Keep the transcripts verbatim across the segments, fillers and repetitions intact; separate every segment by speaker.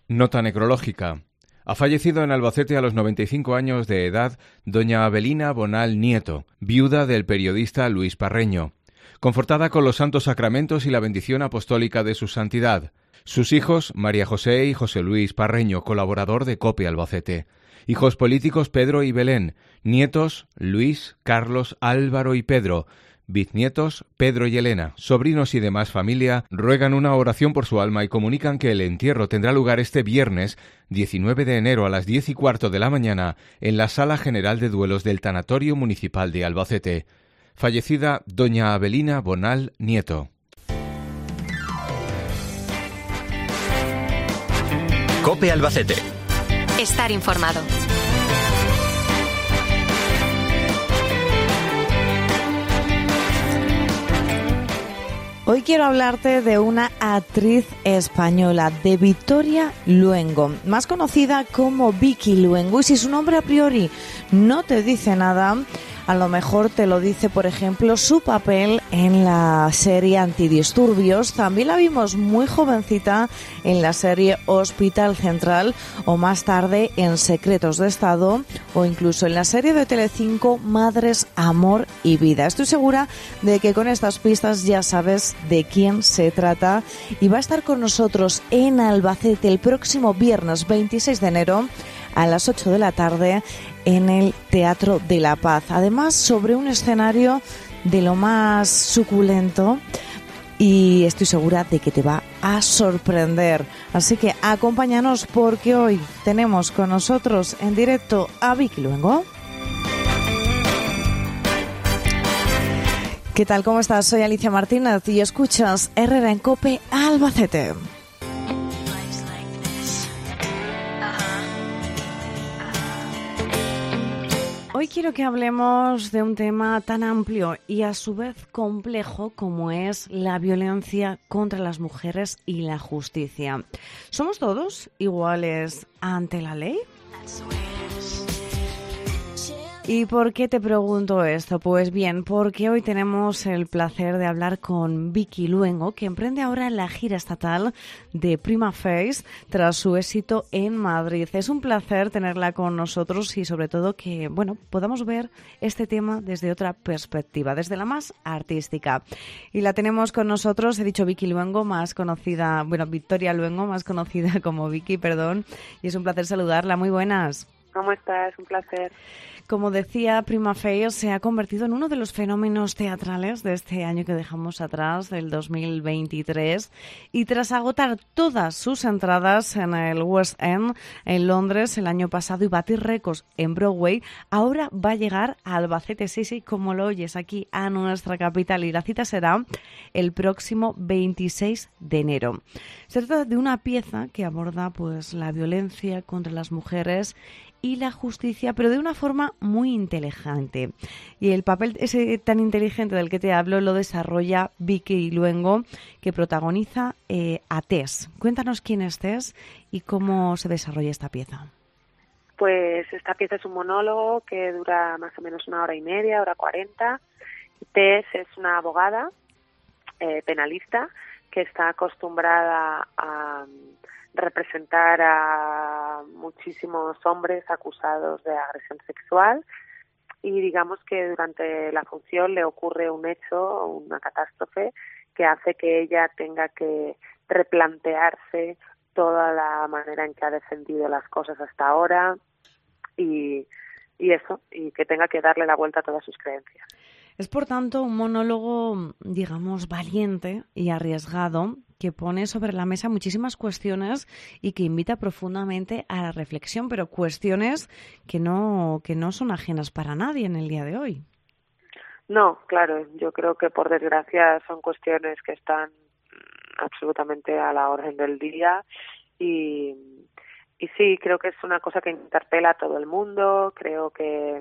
Speaker 1: Nota necrológica. Ha fallecido en Albacete a los noventa y cinco años de edad doña Abelina Bonal Nieto, viuda del periodista Luis Parreño, confortada con los santos sacramentos y la bendición apostólica de su santidad. Sus hijos, María José y José Luis Parreño, colaborador de COPE Albacete. Hijos políticos Pedro y Belén. Nietos, Luis, Carlos, Álvaro y Pedro. Bisnietos, Pedro y Elena, sobrinos y demás familia, ruegan una oración por su alma y comunican que el entierro tendrá lugar este viernes diecinueve de enero a las diez y cuarto de la mañana en la Sala General de Duelos del Tanatorio Municipal de Albacete. Fallecida doña Abelina Bonal Nieto.
Speaker 2: COPE Albacete.
Speaker 3: Estar informado.
Speaker 4: Hoy quiero hablarte de una actriz española, de Victoria Luengo, más conocida como Vicky Luengo. Y si su nombre a priori no te dice nada, a lo mejor te lo dice, por ejemplo, su papel en la serie Antidisturbios. También la vimos muy jovencita en la serie Hospital Central, o más tarde en Secretos de Estado, o incluso en la serie de Telecinco Madres, Amor y Vida. Estoy segura de que con estas pistas ya sabes de quién se trata, y va a estar con nosotros en Albacete el próximo viernes veintiséis de enero a las ocho de la tarde en el Teatro de la Paz. Además, sobre un escenario de lo más suculento, y estoy segura de que te va a sorprender. Así que acompáñanos, porque hoy tenemos con nosotros en directo a Vicky Luengo. ¿Qué tal? ¿Cómo estás? Soy Alicia Martínez y escuchas Herrera en COPE Albacete. Hoy quiero que hablemos de un tema tan amplio y a su vez complejo como es la violencia contra las mujeres y la justicia. ¿Somos todos iguales ante la ley? ¿Y por qué te pregunto esto? Pues bien, porque hoy tenemos el placer de hablar con Vicky Luengo, que emprende ahora la gira estatal de Prima Facie tras su éxito en Madrid. Es un placer tenerla con nosotros y sobre todo que, bueno, podamos ver este tema desde otra perspectiva, desde la más artística. Y la tenemos con nosotros, he dicho Vicky Luengo, más conocida, bueno, Victoria Luengo, más conocida como Vicky, perdón, y es un placer saludarla. Muy buenas.
Speaker 5: ¿Cómo estás? Un placer.
Speaker 4: Como decía, Prima Facie se ha convertido en uno de los fenómenos teatrales de este año que dejamos atrás, del dos mil veintitrés, y tras agotar todas sus entradas en el West End, en Londres, el año pasado, y batir récords en Broadway, ahora va a llegar a Albacete, sí, sí, como lo oyes, aquí a nuestra capital, y la cita será el próximo veintiséis de enero. Se trata de una pieza que aborda pues la violencia contra las mujeres y la justicia, pero de una forma muy inteligente. Y el papel ese tan inteligente del que te hablo lo desarrolla Vicky Luengo, que protagoniza eh, a Tess. Cuéntanos quién es Tess y cómo se desarrolla esta pieza.
Speaker 5: Pues esta pieza es un monólogo que dura más o menos una hora y media, hora cuarenta. Tess es una abogada eh, penalista que está acostumbrada a representar a muchísimos hombres acusados de agresión sexual, y digamos que durante la función le ocurre un hecho, una catástrofe, que hace que ella tenga que replantearse toda la manera en que ha defendido las cosas hasta ahora y, y eso, y que tenga que darle la vuelta a todas sus creencias.
Speaker 4: Es, por tanto, un monólogo, digamos, valiente y arriesgado, que pone sobre la mesa muchísimas cuestiones y que invita profundamente a la reflexión, pero cuestiones que no, que no son ajenas para nadie en el día de hoy.
Speaker 5: No, claro, yo creo que por desgracia son cuestiones que están absolutamente a la orden del día y, y sí, creo que es una cosa que interpela a todo el mundo. Creo que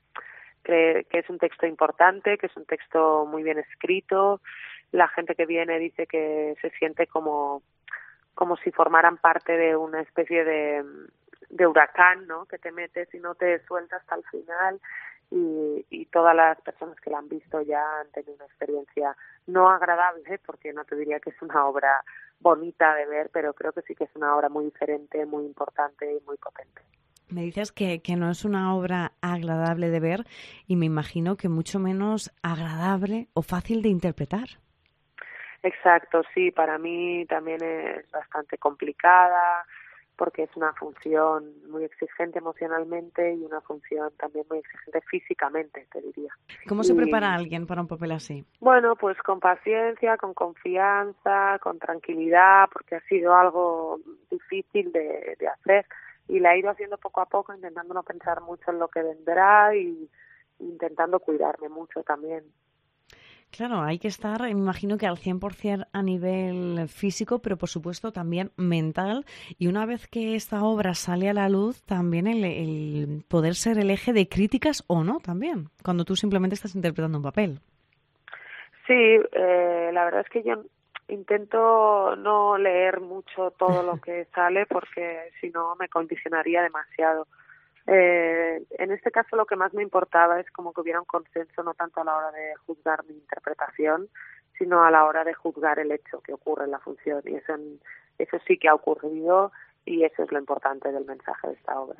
Speaker 5: que es un texto importante, que es un texto muy bien escrito. La gente que viene dice que se siente como, como si formaran parte de una especie de, de huracán, ¿no?, que te metes y no te sueltas hasta el final. y, y todas las personas que la han visto ya han tenido una experiencia no agradable, porque no te diría que es una obra bonita de ver, pero creo que sí que es una obra muy diferente, muy importante y muy potente.
Speaker 4: Me dices que, que no es una obra agradable de ver y me imagino que mucho menos agradable o fácil de interpretar.
Speaker 5: Exacto, sí, para mí también es bastante complicada porque es una función muy exigente emocionalmente y una función también muy exigente físicamente, te diría.
Speaker 4: ¿Cómo
Speaker 5: y,
Speaker 4: se prepara alguien para un papel así?
Speaker 5: Bueno, pues con paciencia, con confianza, con tranquilidad, porque ha sido algo difícil de, de hacer. Y la he ido haciendo poco a poco, intentando no pensar mucho en lo que vendrá y intentando cuidarme mucho también.
Speaker 4: Claro, hay que estar, me imagino que al cien por ciento a nivel físico, pero por supuesto también mental. Y una vez que esta obra sale a la luz, también el, el poder ser el eje de críticas o no también, cuando tú simplemente estás interpretando un papel.
Speaker 5: Sí, eh, la verdad es que yo intento no leer mucho todo lo que sale porque si no me condicionaría demasiado. Eh, en este caso lo que más me importaba es como que hubiera un consenso no tanto a la hora de juzgar mi interpretación, sino a la hora de juzgar el hecho que ocurre en la función. Y eso, eso sí que ha ocurrido y eso es lo importante del mensaje de esta obra.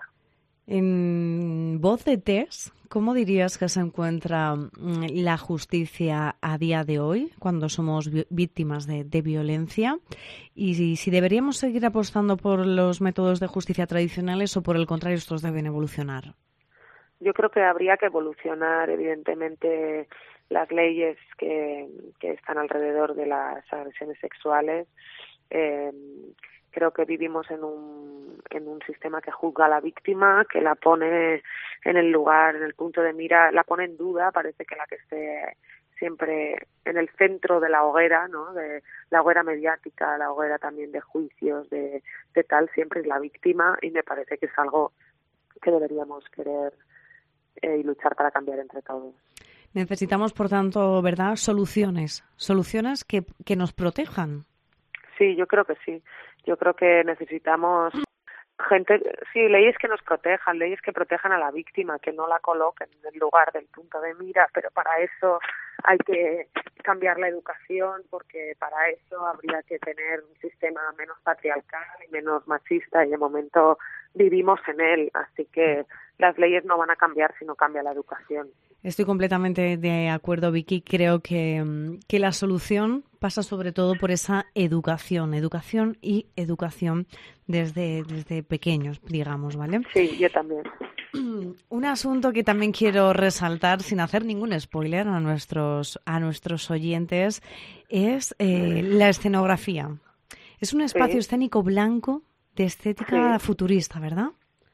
Speaker 4: En voz de Tess, ¿cómo dirías que se encuentra la justicia a día de hoy cuando somos víctimas de, de violencia? Y si, si deberíamos seguir apostando por los métodos de justicia tradicionales o por el contrario estos deben evolucionar.
Speaker 5: Yo creo que habría que evolucionar, evidentemente, las leyes que, que están alrededor de las agresiones sexuales. Eh, Creo que vivimos en un, en un sistema que juzga a la víctima, que la pone en el lugar, en el punto de mira, la pone en duda, parece que la que esté siempre en el centro de la hoguera, ¿no? De la hoguera mediática, la hoguera también de juicios, de, de tal, siempre es la víctima y me parece que es algo que deberíamos querer eh, y luchar para cambiar entre todos.
Speaker 4: Necesitamos, por tanto, ¿verdad?, soluciones, soluciones que, que nos protejan.
Speaker 5: Sí, yo creo que sí. Yo creo que necesitamos gente, sí, leyes que nos protejan, leyes que protejan a la víctima, que no la coloquen en el lugar del punto de mira, pero para eso hay que cambiar la educación, porque para eso habría que tener un sistema menos patriarcal y menos machista, y de momento vivimos en él, así que las leyes no van a cambiar si no cambia la educación.
Speaker 4: Estoy completamente de acuerdo, Vicky. Creo que, que la solución pasa sobre todo por esa educación, educación y educación desde, desde pequeños, digamos, ¿vale?
Speaker 5: Sí, yo también.
Speaker 4: Un asunto que también quiero resaltar, sin hacer ningún spoiler a nuestros, a nuestros oyentes, es eh, la escenografía. Es un espacio sí. escénico blanco de estética sí. futurista, ¿verdad?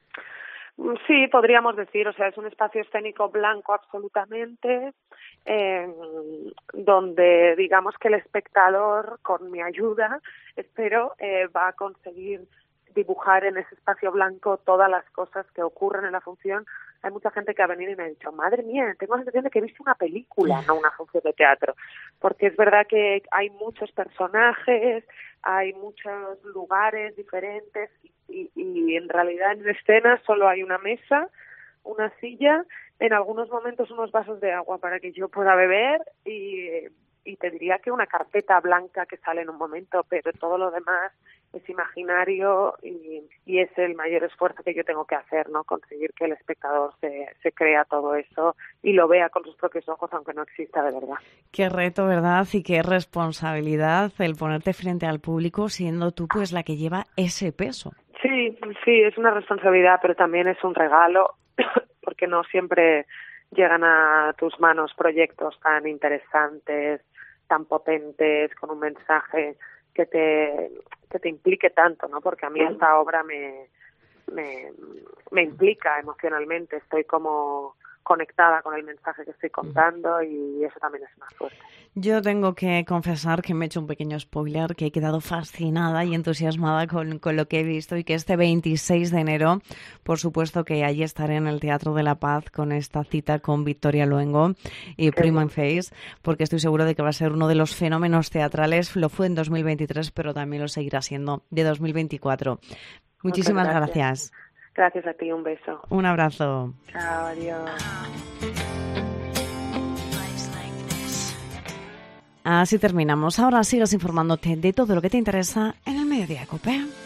Speaker 5: Sí, podríamos decir, o sea, es un espacio escénico blanco absolutamente, eh, donde digamos que el espectador, con mi ayuda, espero, eh, va a conseguir dibujar en ese espacio blanco todas las cosas que ocurren en la función. Hay mucha gente que ha venido y me ha dicho, madre mía, tengo la sensación de que he visto una película, no una función de teatro, porque es verdad que hay muchos personajes, hay muchos lugares diferentes y, y en realidad en escena solo hay una mesa, una silla, en algunos momentos unos vasos de agua para que yo pueda beber y, y te diría que una carpeta blanca que sale en un momento, pero todo lo demás es imaginario y, y es el mayor esfuerzo que yo tengo que hacer, ¿no? Conseguir que el espectador se, se crea todo eso y lo vea con sus propios ojos, aunque no exista de verdad.
Speaker 4: Qué reto, ¿verdad? Y qué responsabilidad el ponerte frente al público siendo tú pues la que lleva ese peso.
Speaker 5: Sí, sí, es una responsabilidad, pero también es un regalo porque no siempre llegan a tus manos proyectos tan interesantes, tan potentes, con un mensaje que te que te implique tanto, ¿no? Porque a mí esta obra me me, me implica emocionalmente, estoy como conectada con el mensaje que estoy contando y eso también es más fuerte.
Speaker 4: Yo tengo que confesar que me he hecho un pequeño spoiler, que he quedado fascinada y entusiasmada con, con lo que he visto y que este veintiséis de enero, por supuesto que allí estaré en el Teatro de la Paz con esta cita con Victoria Luengo y Primo en Face, porque estoy segura de que va a ser uno de los fenómenos teatrales, lo fue en dos mil veintitrés, pero también lo seguirá siendo de dos mil veinticuatro. Muchísimas gracias. gracias.
Speaker 5: Gracias a ti, un beso.
Speaker 4: Un abrazo.
Speaker 5: Chao, adiós.
Speaker 4: Así terminamos. Ahora sigas informándote de todo lo que te interesa en el Mediodía COPE.